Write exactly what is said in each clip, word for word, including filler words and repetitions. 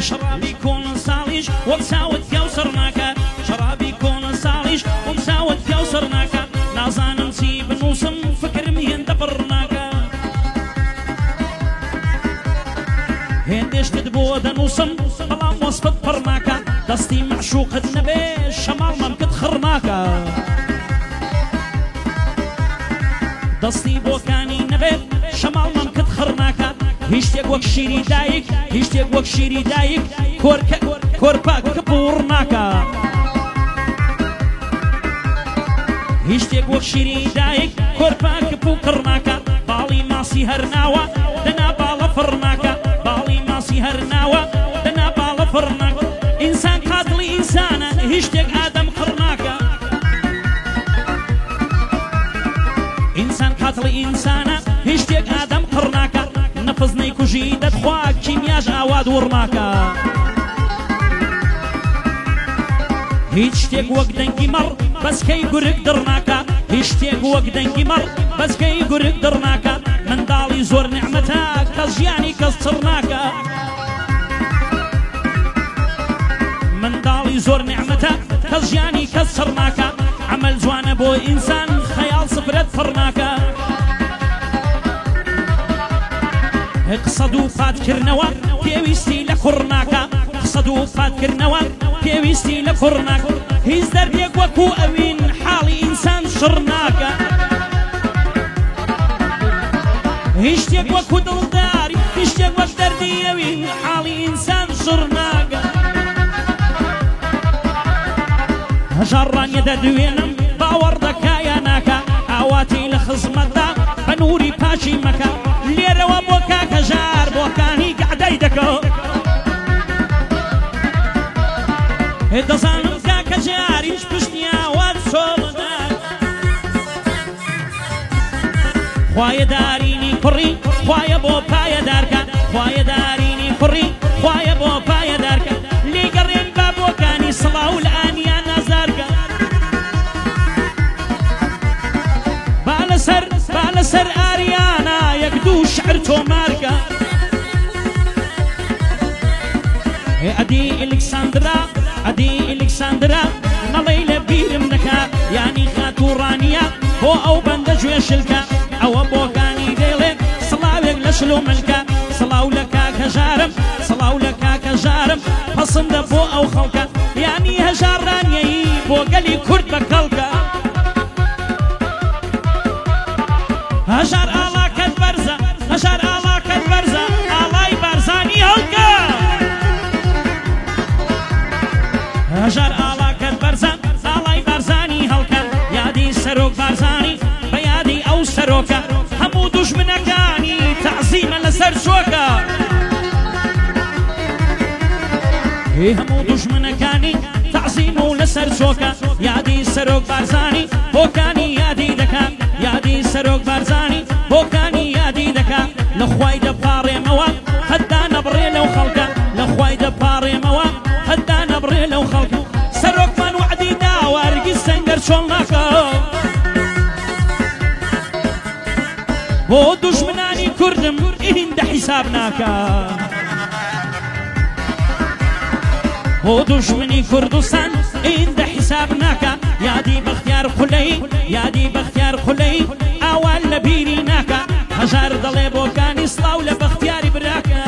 شرابي كون صاليش ومساوت كوسر ناكا شرابي كون صاليش ومساوت كوسر ناكا نازان نسيب نوسم فكر مين دبرناكا هندش تدبو دنوسم بلام وصفت برناكا دستي معشوق النبي شمال ممكن خرناكا دستي بوكاني نبي شمال ممكن خرناكا هشتيك وك شيري دايك هشتيك وك شيري دايك كوركا كوربا كبورناكا هشتيك وك شيري دايك كوربا كبوكرناكا بالي ماسي هرناوا دنا بالا فرناكا بالي ماسي هرناوا دنا بالا فرناكا انسان قاتل انسانا هشتيك ادم قرناكا انسان قاتل انسانا هشتيك ادم قرناكا نفذني كجيدة خواك كيمياج اواد ورناكا هشتيك وك دنجي مر بس كي قرق درناكا هشتيك وك دنجي مر بس كي قرق درناكا من دالي زور نعمتك كزياني كسرناكا من دالي زور نعمتك كزياني كسرناكا عمل جوانه بو انسان خيال صفرت فرناكا قصدو فات كرنوا بيويستي لكرناكا قصدو فات كرنوا بيويستي لكرناكا هيز درديك وكو اوين حالي انسان شرناكا هشتيك وكو دلداري هشتيك وك دردي اوين حالي انسان شرناكا هجران يدا دوينم باور دكايا ناكا اواتي لخزمتا بنوري باشي مكا ليرة وبوكا كجار بوكاني قعدي دكو هدا زانم كاكا جاري شبشنيا واتسولدك خوايا داريني كري خوايا بوبايا داركا خوايا داريني كري خوايا بوبايا داركا لي قرين بابوكاني صلاو الآن يا نازاركا بالسر بالسر آريانا يقدو شعرتو ماركا أدي إلكسندرا أدي إلكسندرا نليل بير منكا يعني خاتورانيا هو أو بندج ويشلكا أو بوكاني ديلي صلاوك لشلو ملكا صلاو لكا كجارم صلاو لكا كجارم فصند بو أو خلكا يعني هجارانيا بو قلي كرد بكالكا هجار آلا كد برزا هجار آلا كد برزا آلاي برزاني هلكا هجار آلا كد برزا آلاي برزاني هلكا يادي سروك برزاني بيادي أو سروكا همو دجمنكاني تعظيم لسر شوكا همو دجمنكاني تعظيم لسر شوكا يادي سروك برزاني بوكاني يادي دكا يادي سروك برزاني بوكاني يادي دكا لخواي دباري موا خدا نبري لو خلقا لخواي دباري موا خدا نبري لو خلقا سروك من وعدي داوار قسنقر شولناكا بو دشمناني كردم إهند حسابناكا بو دشمني كردستان إهند حسابناكا يادي باختيار خلي يادي باختيار خلي أول لبيريناكا هجار ضلي بوكاني صلاو لباختياري براكا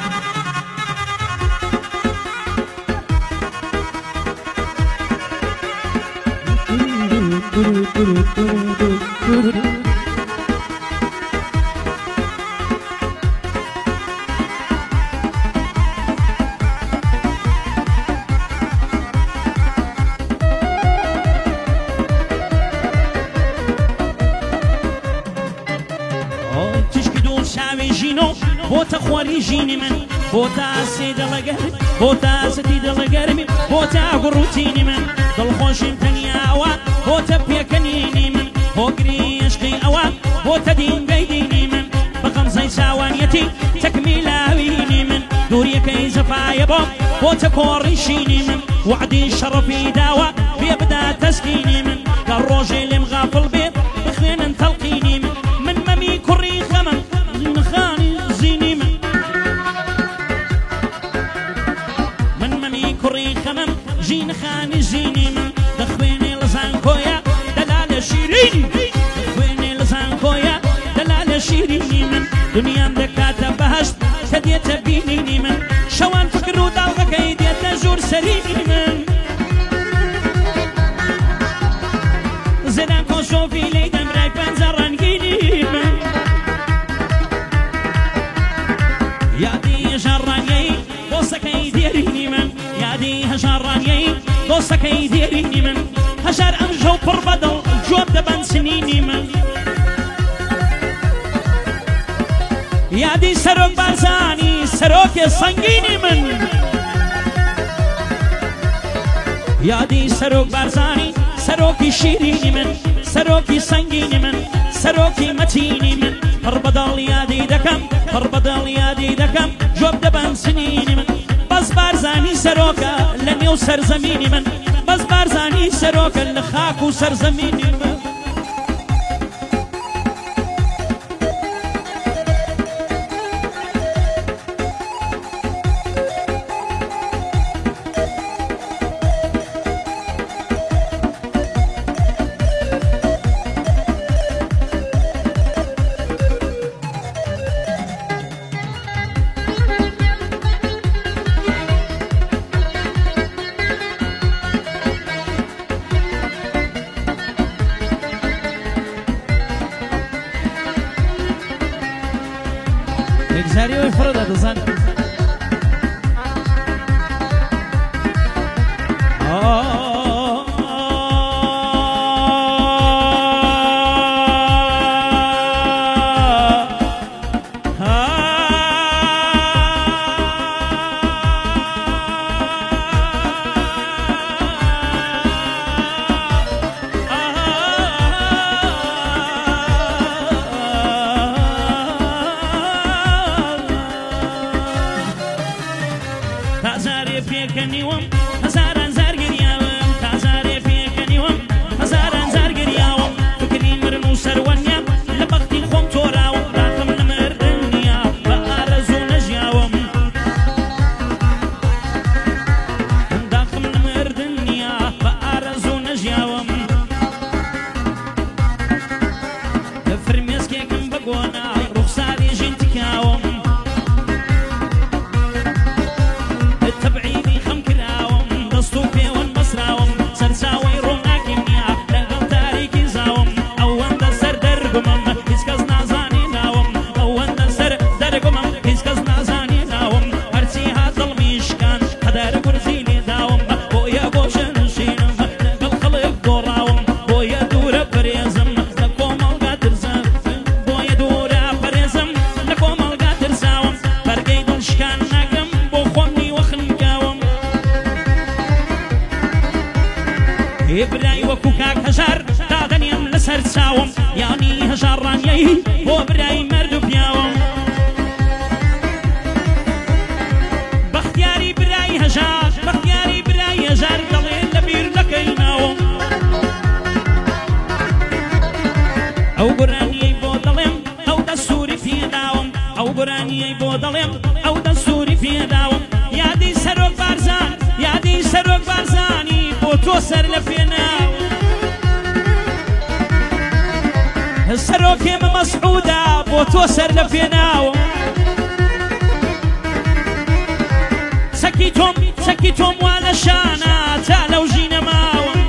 بوتا خواري جيني من بوتا سيد لقرمي بوتا سيد لقرمي بوتا قروتيني من دل خوشم تنيا اوان بوتا بيكنيني من بوكري يشقي اوان بوتا دين بيديني من بقم زي ساوانيتي تكميلاويني من دوري كي زفايا بوك بوتا كوريشيني من وعدي شرفي داوا بيبدا تسكيني من قال روجي اللي مغافل بيت بخوين تلقيني من من ممي كري خمم خاني زيني من ژین خانی ژینی من دەخوێنێ لە زانکۆیە دەلالە شیرینی دەخوێنێ لە زانکۆیە دەلالە شیرینی من دنیام دەکاتە بەهەشت کە دێتە بینینی من شەوان فکر و داڵغەکەی دێتە ژوور سەرینی من زێدان کۆشۆفی لەی دەمرای پەنجە ڕەنگینی من یادی هەژارڕانیەی دۆستەکەی دێرینی من یادی هەژارڕانیەی دۆستەکەی دێرینی من هەژار ئەم ژەو پڕ بەدڵ جۆب دەبەن سنینی من یادی سەرۆک بارزانی سەرۆکێ سەنگینی من یادی سەرۆک بارزانی سەرۆکی شیرینی من سەرۆکی سەنگینی من سەرۆکی مەتینی من پڕ بەدڵ یادی دەکەم پڕ بەدڵ یادی دەکەم جۆب دەبەن سنینی من بەس بارزانی سەرۆکە لە نێو سەرزەمینی من بەس بارزانی سەرۆکە لە خاک و سەرزەمینی من Egzari oy fırada dızan. تازارێ پێکەنیوم هەزاران زار گریاوم تازارێ پێکەنیوم هەزاران زار گریاوم فکری مرن و سەروەنیا لە بەختی خۆم تۆراوم داخم لە مردنیا بە ئارەزوو نەژیاوم داخم لە مردنیا بە ئارەزوو نەژیاوم لە فرمێسکێکم بە گۆنای ڕوخساری ژین تکاوم برای وەکو کاک هەژار دادەنیم لەسەر چاوم یانی هەژارڕانیەی بۆ برای مەرد و پیاوم بەختیاری برای هەژار بەختیاری برای هەژار دەڵێ لە بیر دەکەی ناوم ئەو گۆرانیەی بۆ دەڵێم ئەو دەسووری پێداوم ئەو گۆرانیەی بۆ دەڵێم ئەو دەسووری پێداوم یادی سەرۆک بارزان یادی سەرۆک بارزانی بۆ تۆ سەر لە پێناو سەرۆکێمە مەسعودا بۆ تۆ سەر لە پێناوم سەکی تۆم سەکی تۆم وا لە شانە تا لەو ژینە ماوم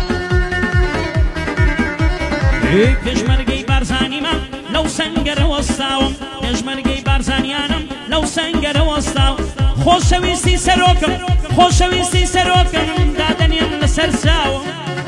پێشمەرگەی بارزانیمە لەو سەنگەرە وەستاوم پێشمەرگەی بارزانیانم لەو سەنگەرە وەستاوم خۆشەویستی سەرۆکم خۆشەویستی سەرۆکم دادەنیم لەسەر چاوم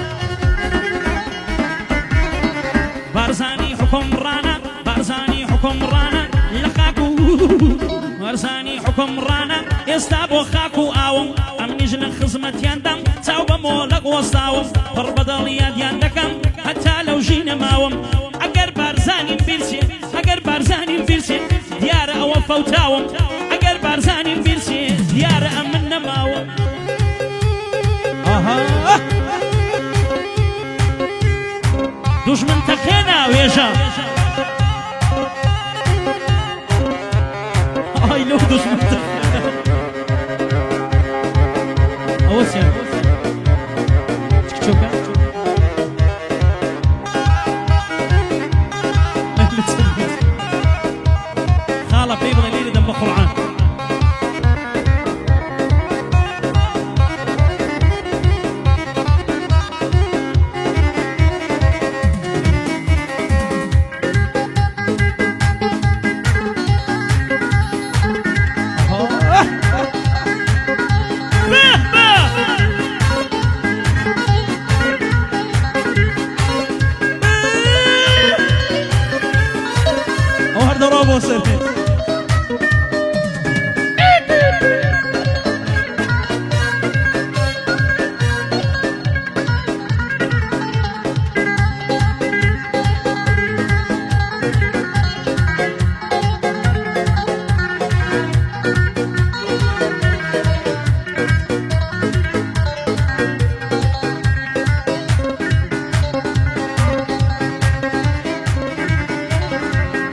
بارزانی حکومڕانە بارزانی حکومڕانە لە خاک و بارزانی حکومڕانە ئێستا بۆ خاک و ئاوم ئەمنیژ لە خزمەتیاندام چاو بە مۆڵەق وەستاوم پڕ بەدڵ یادیان دەکەم هەتا لەو ژینە ماوم ئەگەر بارزانیم بیرچێ ئەگەر بارزانیم بیرچێ دیارە ئەوە فەوتاوم ئەگەر بارزانیم بیرچێ دیارە ئەمن نەماوم دوژمن تەقێنا وێژە ئای لەو دوژمن تەقێنا ئەوە چیان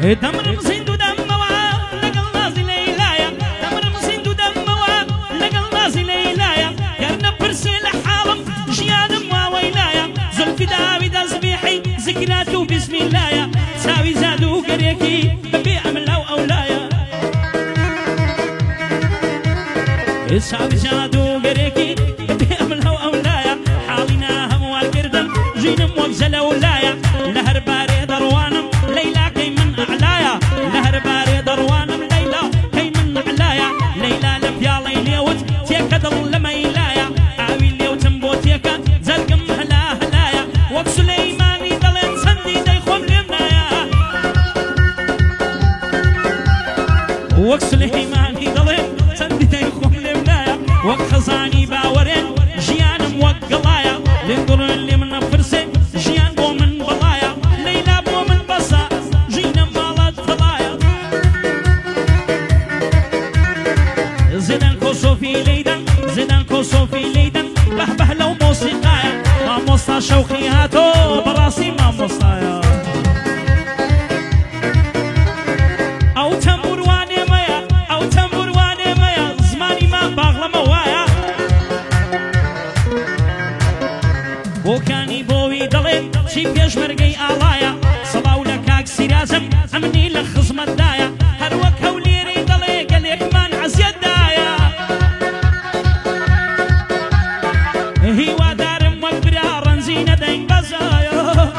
دمرم زند و دموا لقل نازي ليلايا دمرم زند و دموا لقل نازي ليلايا كرنا برسي لحالم جيانم وويلايا زلفي داوي دزبيحي ذكراته بسم الله ساوي زادو قريكي ببي أملاو أولايا ساوي زادو قريكي ببي أملاو أولايا حالنا هم والقردم جينم وقزل أولايا لهر باري دروانم ليلى كي من أعلايا لهر باري دروانم ليلى كي من أعلايا ليلى لبيا ليلي وت تيكا دل لما إلايا آوي ليو تنبو تيكا زلقم هلا هلايا وك سليماني دلين سندي دايخوم لمنايا وك سليماني دلين سندي دايخوم لمنايا وك خزاني باورين جيانم وك قلايا لندر اللي من فرسي جيان بو من بلايا ليلى بو من بسا جينا مالات طلايا زيدان كوسوفي ليدان زيدان كوسوفي ليدان بهبه لو موسيقايا ما موسى شوقي هاتو براسي ما موسايا او تنبور واني ميا او تنبور واني ميا زماني ما باغلا موايا بوكاني بوي دلين شي بيش مرقي آلايا صلاو لكاك سيرازم امني لخصم الدايا هروك هوليري دلي قليك من عزيد دايا هي ودارم وكبرا رنزينة دين بزايا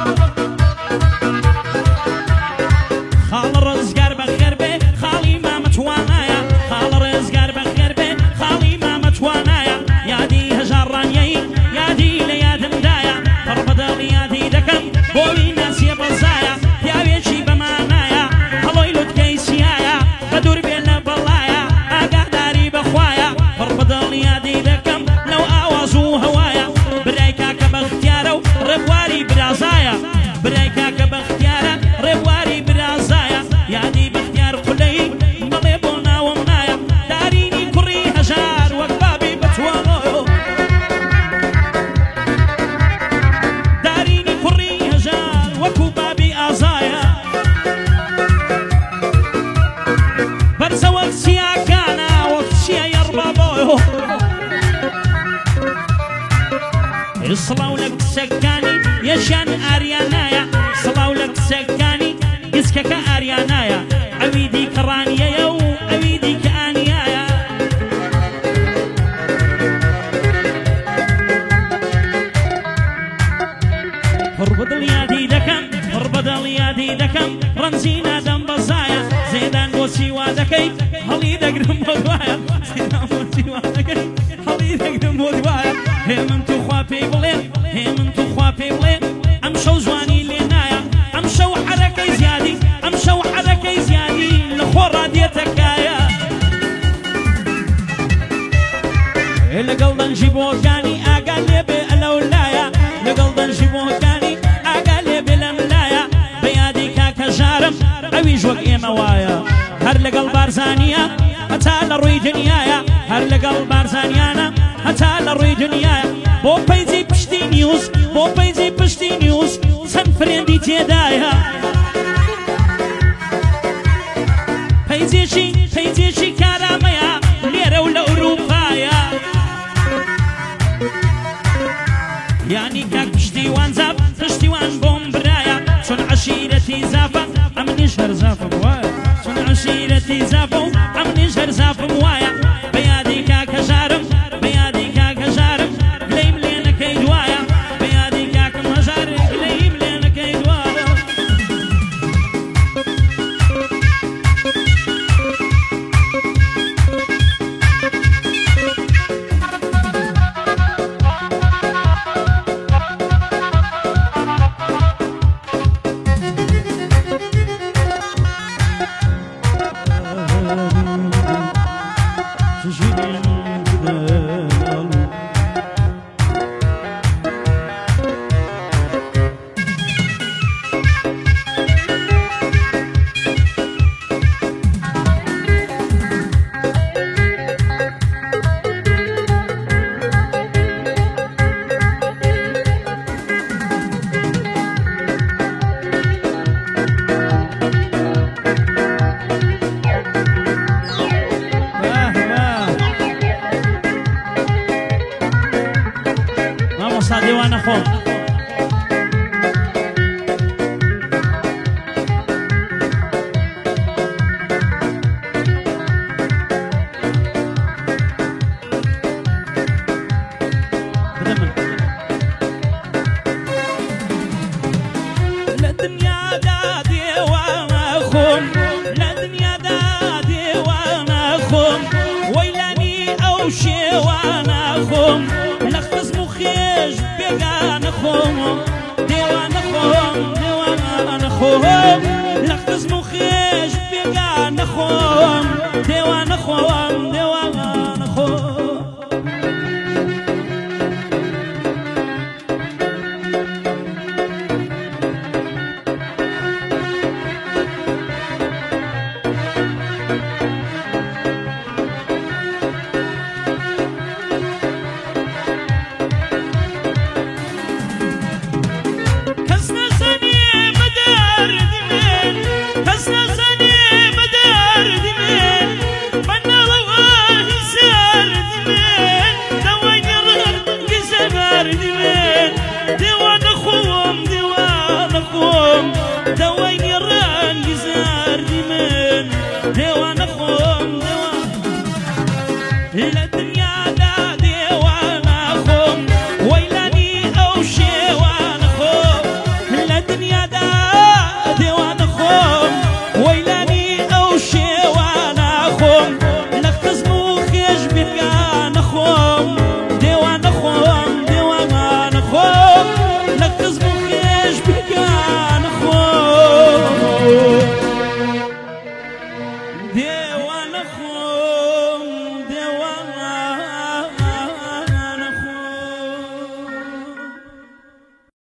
خال رزقار بخير بي خالي ما متوانايا خال رزقار بخير بي خالي ما متوانايا يا دي هجار رانيي يا دي ليادم دايا فربضل يا دي دكم بوي ناس يبزايا يا بيشي بمانايا هلوي لوت كيسيايا بدور بينا بلايا اقا داري بخوايا فربضل يا دي دكم لو اوازو هوايا برايكا كبختيارو ربواري برازايا برايكا كبختيارا ربواري برازايا يا دي بختيار قلي مليبونا ومنايا داريني كري هجار وكبابي بتوانو داريني كري هجار وكبابي ازايا برزا وكسيا كانا وكسيا يربابو صلاو لك سكاني يشان اريانايا صلاو لك سكاني قسكك اريانايا عويدي كرانيا يو عويدي كانيايا فربض اليادي دكم فربض اليادي دكم رمزينا دم بزايا زيدان بوسي وادكي هلي دقرم ودوايا زيدان بوسي وادكي هلي دقرم ودوايا هم انتو خوابي بلين هم انتو خوابي بلين ام شو زواني لينايا ام شو حركي زيادي ام شو حركي زيادي لخورا ديتكايا لقلبن جيبو كاني اقالي بالاولايا لقلبن جيبو كاني اقالي بالاملايا بيادي كاكجارم اويج وك ايموايا هر لقلب بارزانيا هتا لروي دنيايا هر لقلب بارزانيانا هتا لروي دنيايا بو بيزي بشتي نيوز بو بيزي بشتي نيوز سن فريندي تيدايا بيزي شي بيزي شي كاراميا ليرة ولا أوروبايا يعني كاك بشتي وان زاب بشتي وان بوم برايا شون عشيرتي زافا عم نشهر زافا بوايا شون عشيرتي زافا عم نشهر زافا بوايا بيادي كاك هجارم بيادي كاك هجارم قليم لينا كيدوايا بيادي كاك مهجار قليم لينا كيدوايا دێوانە خۆم لەخز مخێش بێگانە خۆم دێوانە خۆم دێوانە خۆم